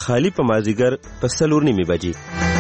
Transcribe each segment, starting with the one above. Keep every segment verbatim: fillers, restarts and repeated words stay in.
خالی په مازیګر په څلور نیمې بجې.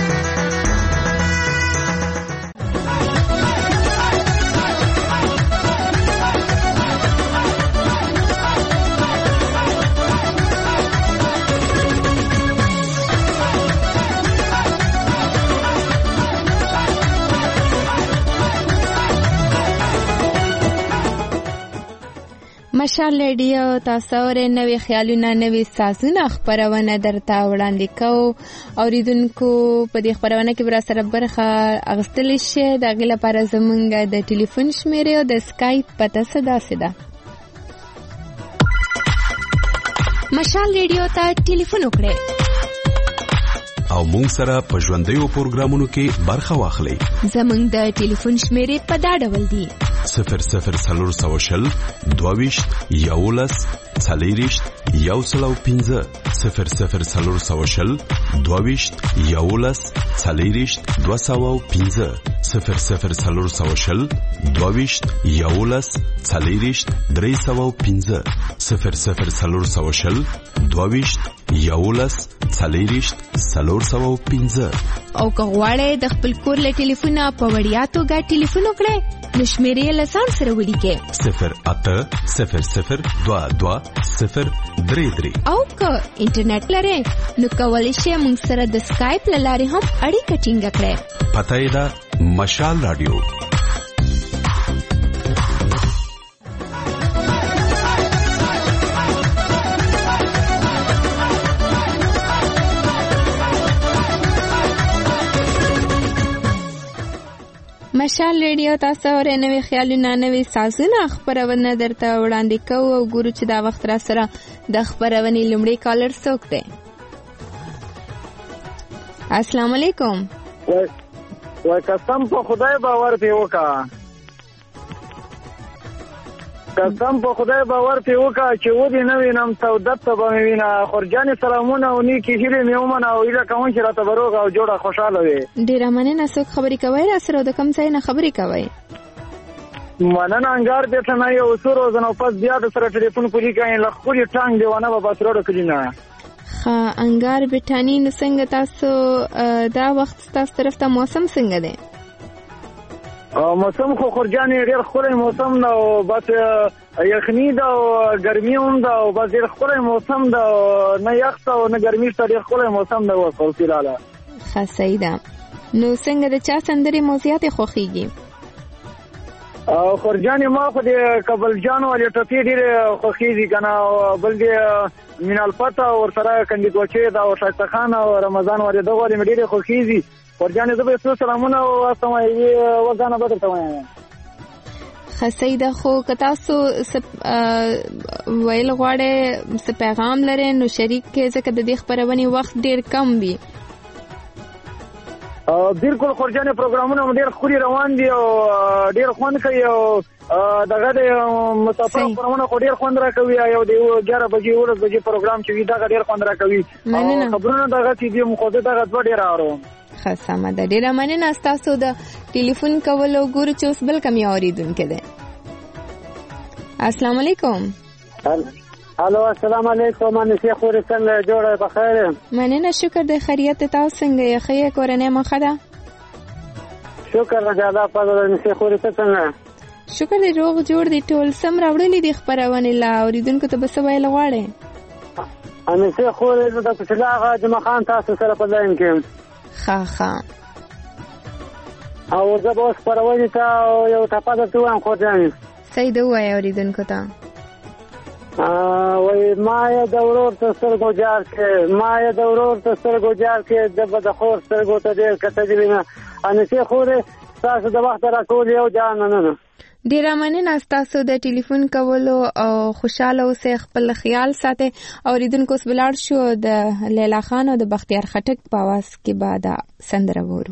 مشال ریډیو تاسو ورې نوې خیالونه نوې سازونه خبرونه درته وړاندې کوو. اوریدونکو په دې خبرونه کې برا سره برخه اغستل شي د غل لپاره زمونږ د ټلیفون شمیره او د اسکایپ پته صدا صدا مشال ریډیو ته ټلیفون وکړئ او مونږ سره په ژوندیو پروګرامونو کې برخه واخلئ. زمونږ د ټلیفون شمیره په دا ډول دی: صفر صفر څلور سوه شل دوهویشت یولس څلېرویشت یو سل او پنځه صفر صفر څلور سوه شل دوهویشت یولس څلېرویشت دوه سوه او پنځه صفر صفر څلور سوه شل دوهویشت یولس څلېرویشت درې سوه او پنځه صفر صفر څلور سوه شل دوهویشت یولس څلېرویشت څلور سوه او پنځه. او که غواړئ د خپل کور له ټلیفونه په وړیا توګه ټلیفون وکړئ نو شمیرې له ځان سره ولیکئ: صفر اته صفر صفر دوه دوه صفر درې درې. او که انټرنیټ لرئ نو کولی شئ موږ سره د اسکایپ له لارې هم اړیکه ټینګه کړئ. پته یې ده مشال رادیو. مشال ریډیو تاسو ورې نوې خیالونه نوې سازونه خبرونه درته وړاندې کوو. او ګورو چې دا وخت را سره د خبرونې لومړی کالر څوک دی. السلام علیکم. وای قسم په خدای باور پې وکړه قسم په خدای باور پې وکړه چې ودې نه وینم سعودت ته به مې وینه. خورجانې سلامونه او نیکې هیلې مې ومنه او هیله کوم چې راته به روغه او جوړه خوشحاله وي. ډېره مننه. څوک خبرې کوئ را سره او د کوم ځای نه خبرې کوئ؟ مننه. انګار بیرته نه یو څو روزه نه پس بیا د سره ټلیفون پولی کوي له ښکلي ټانګ دیوانه به باسروډو کلي نه. ښه انګار بټاني نو څنګه تاسو دا وخت ستاسو طرف ته موسم څنګه دی؟ موسم خو خورجانې ډېر ښکلی موسم ده او بس یخني ده او ګرمي هم ده او بس ډېر ښکلی موسم ده. نه یخ ته او نه ګرمي ته ډېر ښکلی موسم ده اوس فیلاله. ښه صحیح ده. نو څنګه د چا سندرې مو زیاتې خوښېږي؟ خورجانې ما خو د کابل جان والې ټپې ډېرې خوښېږي که نه. بل د مینال پته ورسره کندي کوچې ده او شایسته خان او رمضان والې دغه والې مې ډېرې خوښېږي. ورجانې زه به یې څو سلامونه واستم یوې وګانه به درته وایم. ښه صحیح ده. خو که تاسو ویل غواړئ څه پیغام لرئ نو شریک کې ځکه د دې خپرونې وخت ډېر کم وي. بالکل خورجانې پروګرامونه هم ډېر ښکلي روان دي او ډېر خوند کوي او دغه د مسافر خبرونه خو ډېر خوند راکوي. یو د اګیاره بجې یولس بجې پروګرام چې وي دغه ډېر خوند راکوي. خبرونه دغه چې دي خو زه دغه دوه ډېر اورم. ښه سمه ده. ډېره مننه ستاسو د ټلیفون کولو. ګورو چې اوس بل کم یو اورېدونکی دی. السلام علیکم. الو السلام علیکم. انسې خورې څنګه جوړه بخیر؟ مننه. شکر دی. خیریت تاسو څنګه یې؟ ښه یې؟ کورنۍ مو ښه ده؟ شکر دی الله پاک. انسې خورې ته څنګه؟ شکر دی روغ جوړ دی. ټول سم راوړلي دي خبرونې له اوریدونکو ته به څه ویل غواړئ؟ انسې خورې د کوچلا هغه جمعه خان تاسو سره په لاین کې. ښه ښه. او زه به اوس خپرونې ته یو ټپه درته ووایم خورجانې. صحیح ده ووایه اوریدونکو ته. وای ما یې د ورور تر سترګو جار کې ما یې د ورور تر سترګو جار کې د به د خور سترګو ته ډېر کتلي نه. انسې خورې ستاسو د وخت راکول یو جان مننه. ډېره مننه ستاسو د ټلیفون کولو او خوشحاله اوسئ. خپل خیال ساتئ. اوریدونکو اوس ولاړ شو د لیلا خان او د بختیار خټک په اواز کې به دا سندره وورو.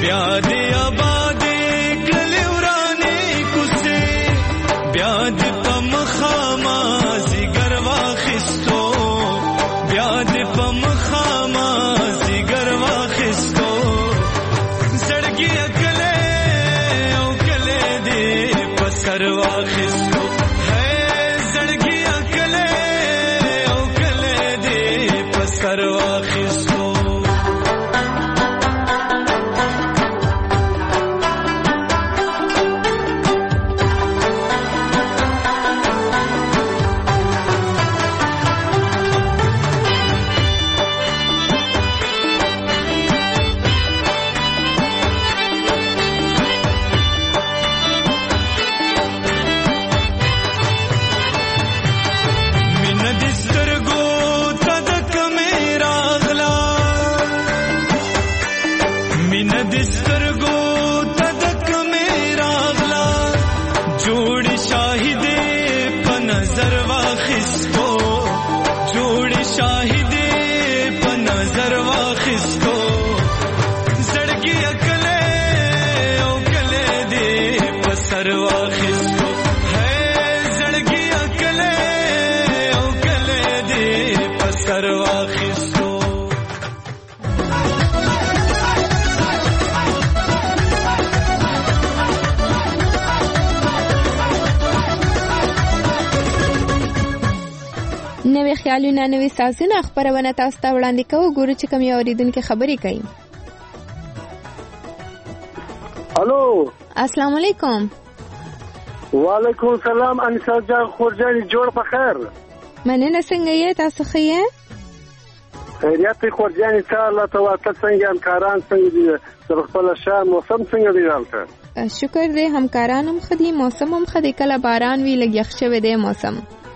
بیا دې آباد کړلې ورانې کوڅې بیا دې په مخه ما زیګر واخیستو بیا دې په مخه ما زیګر واخیستو زړګي کله او کله دې په سر واخیستو ہے زړګي کله او کله دې په سر واخیستو نوې خیالونه نوې سازونه خبرونه تاسو ته وړاندې کوو ګورو چې کوم اوریدونکو خبرې کوي. الو السلام علیکم. وعلیکم السلام انیسا جان خورجانی جوړ په خیر. مننه څنګه یې تاسو ښه یې؟ خیریت خورجانی ته الله تعالی څنګه همکاران څنګه دي تر خپل شهر موسم څنګه دی حالته؟ شکر دې همکاران هم ښه دي موسم هم ښه دی کله باران وی لږ یخ شوی دی موسم.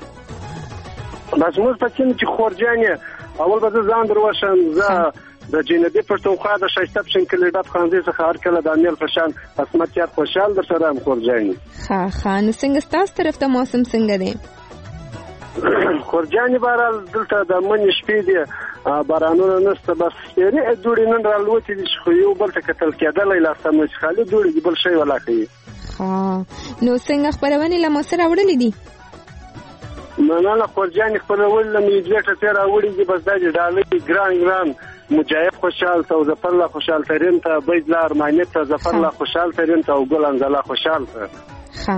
بس موږ په چین چې خورجانی اول به ځان دروښم زه د جنبي پښتونخوا د شایسته پښین کلیډات خانزي څخه هر کله د امیل فشان اسمتیات خوشحال در سره هم خورجانی. ها ها نو څنګه ستاسو طرف ته موسم څنګه دی؟ خورجانی بارال دلته د منی شپې دی بارانونه نشته بس سپیرې دوړې نن رالوتې دي خو یو بل ته کتل کېدلی لا سمه چې خالي دوړې دي بل شی ولا کوي. ها نو څنګه خبرونه له مو سره وړلې دي؟ مننه خورجانی خپلول له میډیټ ته راوړي دي بس دا ډالۍ ګران ګران مجاهد خوشحال ته ظفر الله خوشحال ترين ته بيد الله ارمانیت ته ظفر الله خوشحال ترين ته او ګل انزلا خوشحال ته ها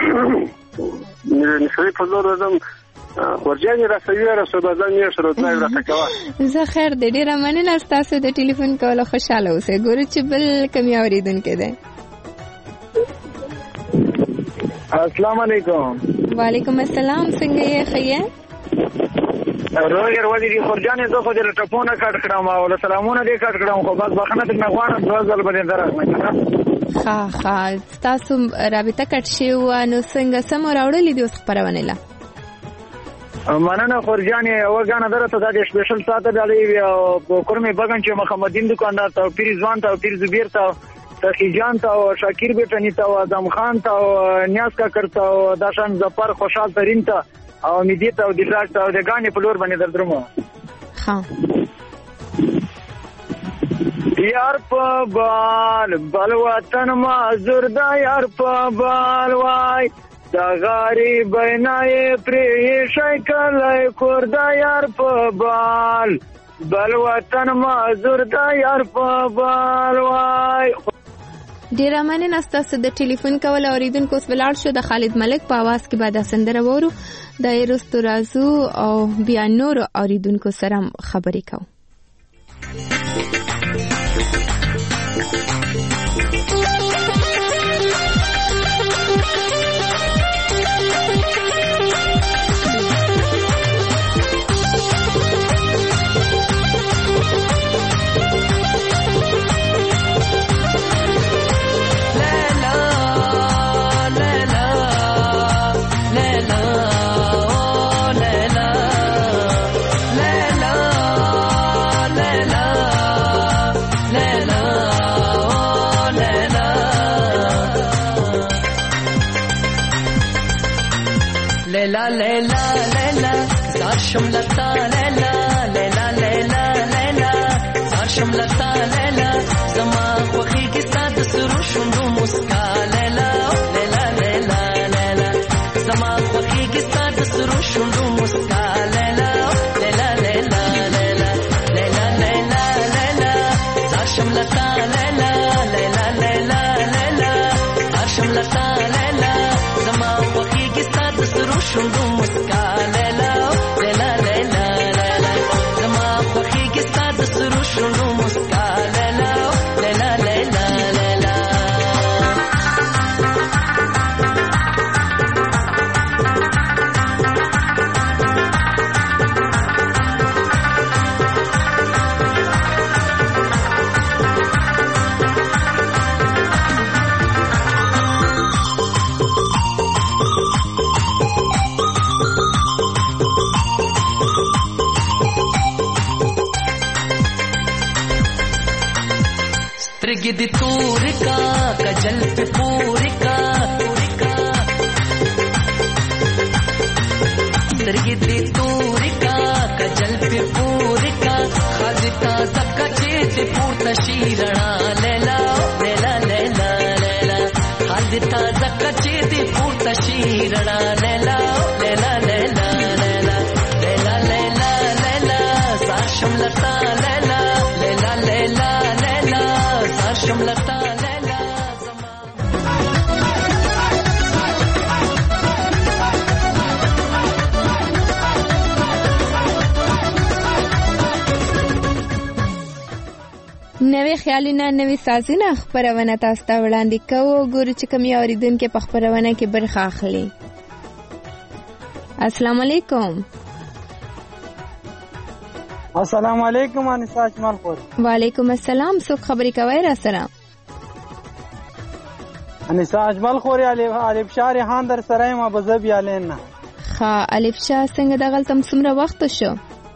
نشي په لور زم خورجانی راسوي راسو بدن یې شروع ځای راټکوا. زه خیر دې ډیره مننه تاسو د ټلیفون کول خوشاله اوسئ ګورو چې بل کم اوریدونکو ده. السلام علیکم. وعلیکم السلام څنګه یې خیه؟ رویر ولی دی خورجانی زه خو دې ټپونه کټ کړم او سلامونه دې کټ کړم خو بس بخنه دې غواړم دوه ځل باندې درغلم. ها ها تاسو رابطه کټ شي و نو څنګه سم راوړلې دي اوس خبرونه لا مننه خورجانی وګانه درته د سپیشل ساته ډالۍ او کورمه بغن چې محمدین دکاندار ته پیر ځوان ته پیر زبیر ته تخیجان ته او شاکر بیٹنی ته او ادم خان ته او نیاز کا کرتا او داشان زفر خوشحال ترین ته او میدی ته او دراک ته او د غانې په لور باندې دردرمو. ها یار په بال بل وطن ما زور دا یار په بال وای دا غریب بینای پری شای کله کور دا یار په بال بل وطن ما زور دا یار په بال وای. ډیره مننه تاسو د ټلیفون کول اوریدونکو اوس ولاړ شو د خالد ملک په आवाज کې بعد سندره وورو د ایرستو رازو او بیا نور اوریدونکو سره خبرې کوو. لیلا لیلا لیلا زار شم لتا لیلا لیلا لیلا لیلا زار شم لتا لیلا زما خوخي کې ستاد سرو شوندو مسکا لیلا لیلا لیلا لیلا زما خوخي کې ستاد سرو شوندو مسکا لیلا لیلا لیلا لیلا لیلا لیلا لیلا زاشم لتا لیلا لیلا لیلا لیلا زاشم لتا لیلا زما خوخي کې ستاد سرو شوندو مسکا لیلا لیلا لیلا لیلا زما خوخي کې ستاد سرو شوندو مسکا لیلا لیلا لیلا لیلا سترګې دې تورې کا کجل په پورې کا سترګې دې تورې کا کجل په پورې کا خاص تا زکه چې دې پورته شي رڼا لیلا لیلا لیلا لیلا خاص تا زکه چې دې پورته شي رڼا لیلا لیلا لیلا لیلا لیلا لیلا لیلا زاشم لتا لیلا لیلا لیلا لیلا زاشم لتا لیلا نوې خیالونه نوې سازونه خپرونه تاسو ته وړاندې کوو. ګورو چې کوم اوریدونکو په خپرونه کې برخه اخلي. السلام علیکم. السلام علیکم انیسا اجمل خور. وعلیکم السلام. څوک خبرې کوي را سره؟ انیسا اجمل خور علی الف شاه ریحان در سره ما بزبی علینا. ښه الف شاه څنګه دغه تم څومره وخت شو؟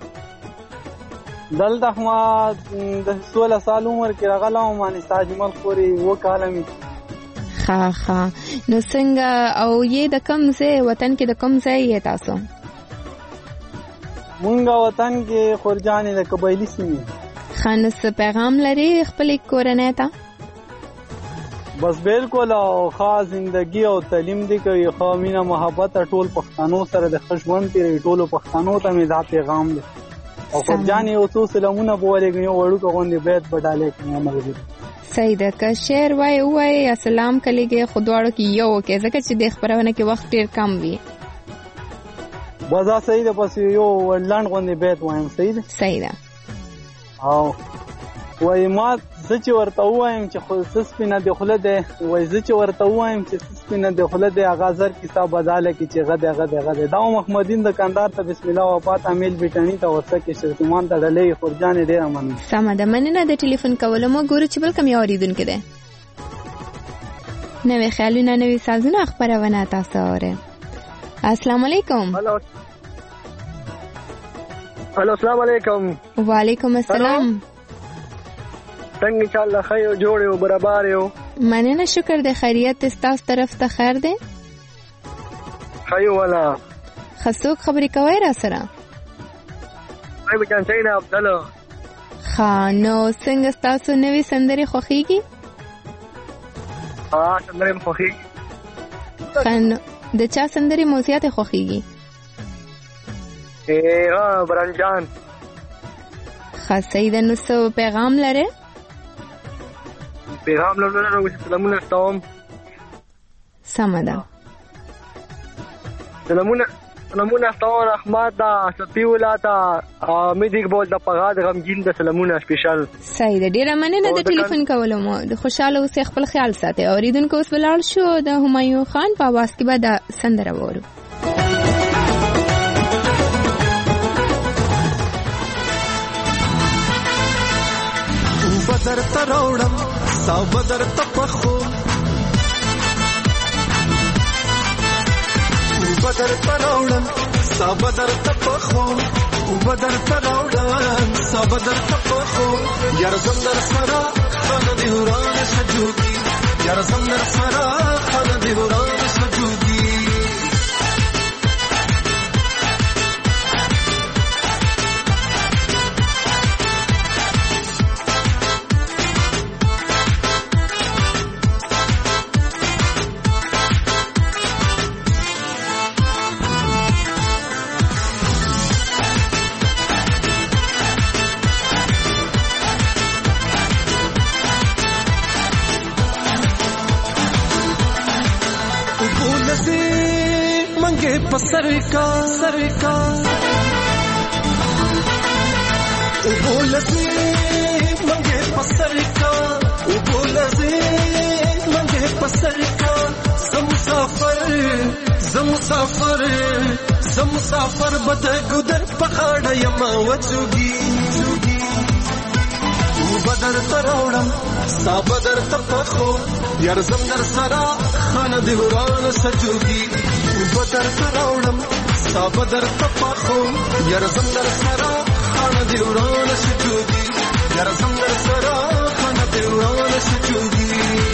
دلته ما د سولہ سال عمر کې راغلم انیسا اجمل خور و کالمي. ښه ښه نو څنګه او یې د کوم ځای وطن کې د کوم ځای یې تاسو؟ مونږه وطن کې خورجانې د قبایلی سیمې. ښه نو څه پیغام لري خپلې کورنۍ ته؟ بس بالکل او خاص زندگی او تعلیم دی کوي خو مینه محبت ټول پښتنو سره د خشمن تیرې ټولو پښتنو ته مې دا پیغام دی. او خورجانې او څو سلامونه بولېږي یو وړو کوندې بیت بډالې کوي مرګ. صحیح ده که شعر وای وای السلام کلیږي خودواړو کې یو کې ځکه چې د خبرونه کې وخت ډیر کم وي. بازا صحیح ده پس یو لاند غوندې بیت وایم. صحیح ده صحیح ده. او وای ما زچ ورته وایم چې خو سسپینه د خله ده وای زچ ورته وایم چې سسپینه د خله ده اغازر کتاب بداله کې چې غده غده غده دا محمدین دکاندار ته بسم الله وفات امیل بیٹانی ته ورته کې شرطمان ته ډلې خورجان ډیر امن. سم ده مننه د ټلیفون کولو مو ګورو چې بل کوم اوریدونکو ده. نوې خیالونه نوې سازونه خبرونه تاسو اورئ. السلام علیکم. هلو هلو السلام علیکم. وعلیکم السلام. څنګه چې الله خیر جوړ او برابر یو. مننه شکر د خیریت تاسو طرف ته خیر ده. خیر ولا خصوص خبرې کوي را سره. مې بچان څنګه عبدالله. خانو څنګه تاسو نوې سندري خوخيږي؟ ها سندري خوخيږي. خانو د چا سندري موزیات خوخيږي؟ اے ها برانجان. خاصه د نو پیغام لره؟ پیغام لرلو نو سلامونه ستوم. سمدا سلامونه سلامونه ستوم رحمت دا سپیولا تا امیدګ بول د پغاد غمجین د سلامونه سپیشل. صحیح ده ډیره مننه د ټلیفون کولو مو د خوشاله اوسې خپل خیال ساتي. اوریدونکو اوس ولاړ شو د همایون خان په आवाज کې به د سندره وورو. بدر تروړم سا بدر تپخو بدر تروړم سا بدر تپخو بدر تروړم سا بدر تپخو یار زمدر سرا خان دی وران سجودي یار زمدر سرا خان دی وران سجودي منګه پسر کا سر کا او بولزي منګه پسر کا او بولزي منګه پسر کا زم مسافر زم مسافر زم مسافر بد ګدر پخاړه یما وڅوږي بدر تراوړم ستا بدر تپخو یار زم در سرا خان دی وران سجوږي بدر تراوړم ستا بدر تپخو یار زم در سرا خان دی وران سجوږي یار زم در سرا خان دی وران سجوږي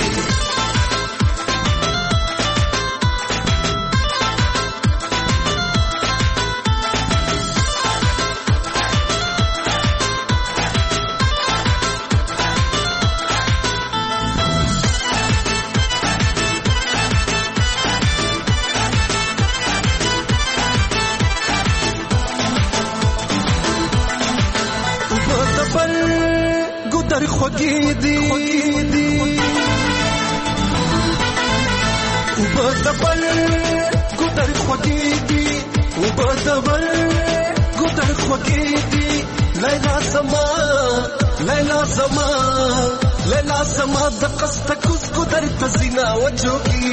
ګدر خوږی دی وبدبل ګدر خوږی دی وبدبل ګدر خوږی دی لیلا سما لیلا سما لیلا سما د قصد کوس ګدر تزینا وجوږي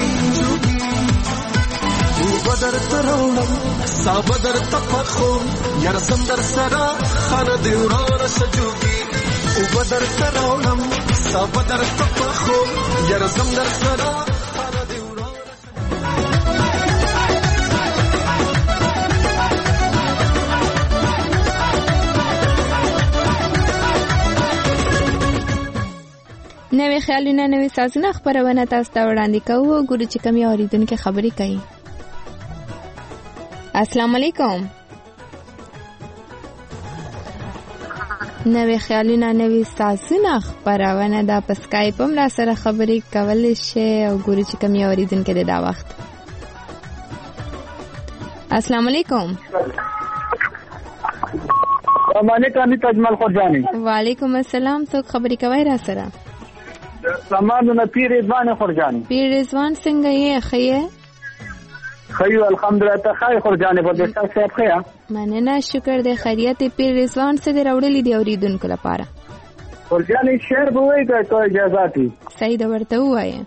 بدر تراوړم ستا بدر تپخو یار زم در سرا خان دی وران سجوږي او بدر تراوړم ستا بدر تپخو یار زم در سرا خان دی وران نوې خیالونه نوې سازونه خپرونه تاسو ته وړاندې کوو. ګورو چې کومې اورېدونکي خبرې کوي. السلام علیکم. نوې خیالونه نوې سازونه خپرونه دا په سکایپ هم را سره خبرې کولی شي او ګورو چې کومې اورېدونکي دی دا وخت. السلام علیکم. السلام علیکم تجمل خورجانی. وعلیکم السلام. څوک خبرې کوي را سره؟ سلامونه پیر رضوان خورجانی. پیر رضوان څنګه یې؟ ښه یې؟ خیو الحمدلله. ته خیر خورجانی په دې تاسو صاحب خیا؟ مننه شکر دې خیریت. پیر رضوان څه دې راوړلې دی اوریدونکو لپاره؟ خورجانی شعر به وایي که ته اجازه دي؟ صحیح ده ورته ووایه.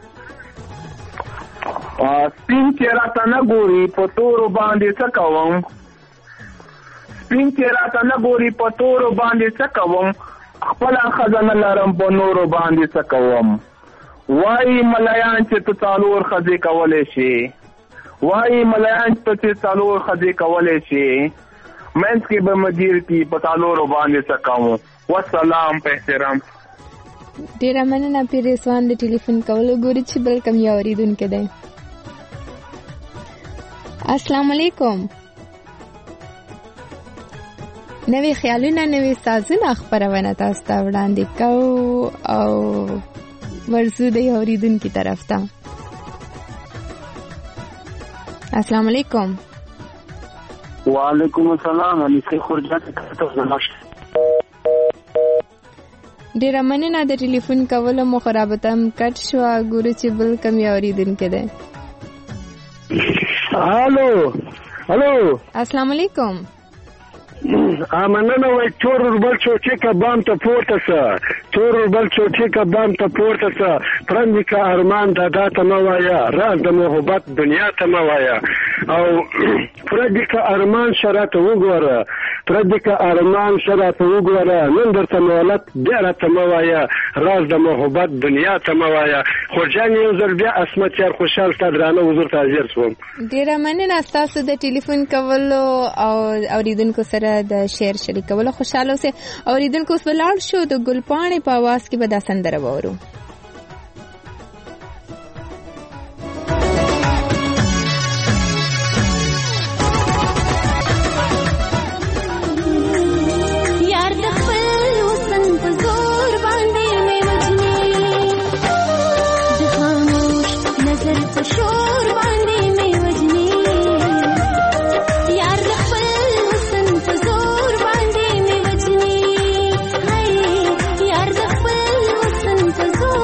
سپین چې راته نه ګوري په تورو باندې څه کوم، سپین چې راته نه ګوري په تورو باندې څه کوم، خپله ښځه نه لرم په نورو باندې څه کوم. وایي ملیان چې ته څلور ښځې کولی شي، وایي ملیان چې ته څلور ښځې کولی شي، منځ کې به مدیر کي په څلورو باندې څه کوم. والسلام په احترام. ډېره مننه پیر رضوان د ټلیفون کولو. ګوري چې بل کوم یو اورېدونکی دی. السلام علیکم. نوې خیالونه نوې سازونه خپرونه تاسو ته وړاندې کوو او ورځو د یو اورېدونکي طرف ته. السلام علیکم. وعلیکم السلام. انیسه خورجانی ډېره مننه د ټلیفون کولو مو رابطه هم کټ شوه. ګورو چې بل کوم یو اورېدونکی دی. هلو هلو. السلام علیکم. مننه وای تور بل چوټي کا بام ته پورته سه، تور بل چوټي کا بام ته پورته سه، پرندې کا ارمان دادا ته مه وایه، راز د محبت دنیا ته مه وایه، او پرندې کا ارمان شراته وګوره، پرندې کا ارمان شراته وګوره، نن درته مولت بیا راته مه وایه، راز د محبت دنیا ته مه وایه. خورجان یو ځل بیا عصمت یار خوشحال ستا درانه حضور ته حاضر شوم. ډېره مننه ستاسو د ټلیفون کولو او اورېدونکو سره د شعر شریکولو. خوشحاله اوسئ. اورېدونکو اوس ولاړ شو د ګلپاڼې په اواز کې به دا سندره واورو. زور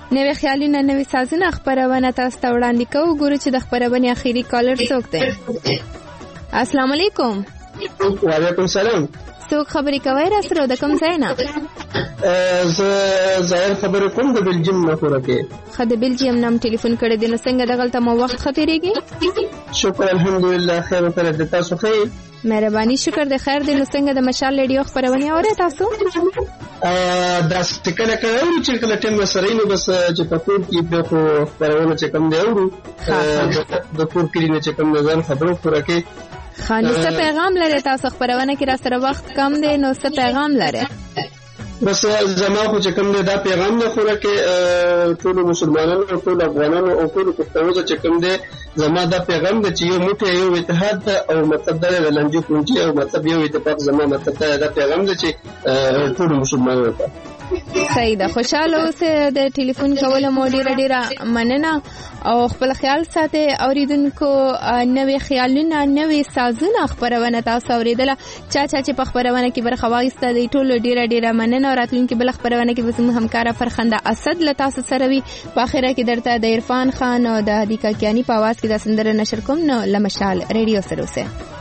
نوې خیالونه نوې سازونه خبرونه تاسو ته وړاندې کوو. ګورو چې د خبرونې اخیری کالر څوک دی. السلام علیکم. وعلیکم السلام. څوک خبرې کوي را سره د کوم ځای نه؟ زه ظاهر خبرې کوم د بلجیم نه خورکه. خو د بلجیم نام ټلیفون کړی دی نو څنګه دغلته مو وخت خطرېږي؟ شکر الحمدلله خیر وکړه د تاسو خیر. مهرباني شکر د خیر دی. نو څنګه د مشال ریډیو خبرونه اورئ تاسو؟ دا ټکله کوي چې کله ټیم سره نو بس چې په کور کې په خبرونه چې کوم دی اورو د کور کې نه چې کوم نظر خبرو خورکه. خانو څه پیغام لري تاسو خبرونه کې را سره وخت کم دی نو څه پیغام لري؟ بس زما خو چې کوم دی دا پیغام نه خوره کې ټول مسلمانانو او ټول افغانانو او ټول پښتنو چې کوم دی زما دا پیغام دی چې یو موټی یو اتحاد او مطلب دا د لنجو پونچي او مطلب یو اتفاق زما مطلب دا پیغام دی چې ټول مسلمانانو ته صحیح ده. خوشاله اوسه. د ټلیفون کول مو ډیره ډیره مننه او خپل خیال ساتي. اوریدونکو نوې خیالونه نوې سازونه خبرونه تاسو اوریدله. چا چا چې په خبرونه کې برخه واخیسته دی ټول ډیره ډیره مننه. راتلونکي بل خبرونه کې به زموږ همکار فرخنده اسد له تاسو سره وي. په اخره کې درته د عرفان خان او د هدیکا کیانی په आवाज کې د سندره نشر کوم نو لمشال ریډیو سره اوسه.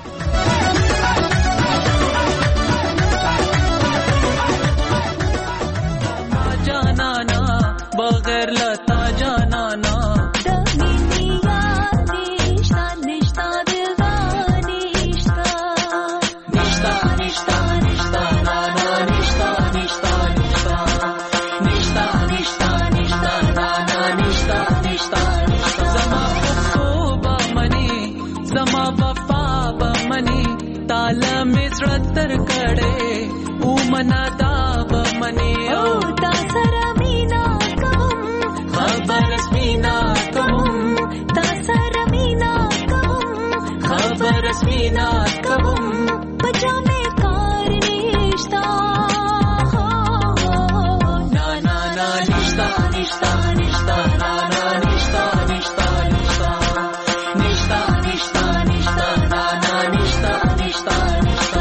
बगैर लता जाना ना दमिनिया निश्ता निश्ता दिलवानी निश्ता निश्ता निश्ता निश्ता ना ना निश्ता निश्ता निश्ता निश्ता निश्ता निश्ता ना ना निश्ता निश्ता समा खूबा मनी समा वफा बमनी ताल मिसरतर कड़े उमना दाब मनी ओ तासरा रश्मीना कहूँ तासरमीना कहूँ खबर रश्मीना कहूँ बचा में कार निश्ता ना ना ना निश्ता निश्ता निश्ता ना ना निश्ता निश्ता निश्ता निश्ता निश्ता निश्ता ना ना निश्ता निश्ता निश्ता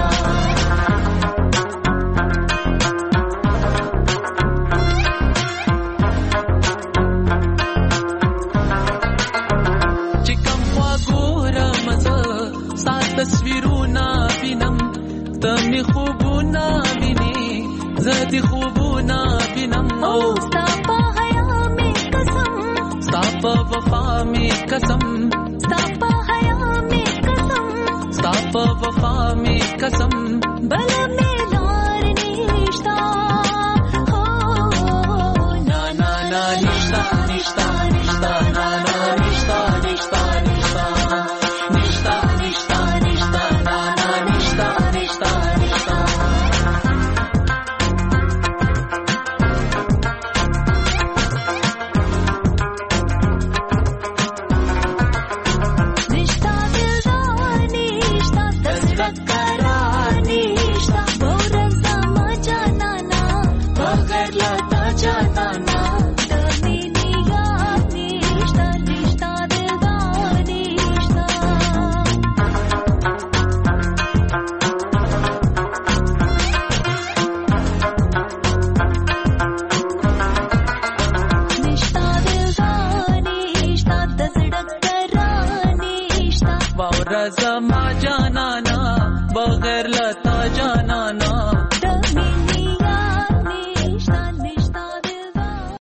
تصویرونا بینم تمی خوبونا بینی زدی خوبونا بینم او ستا پا حیا میں قسم ستا پا وفا میں قسم ستا پا حیا میں قسم ستا پا وفا میں قسم بلا میں لار نشتا ہو نا نا نا نشتا نشتا نشتا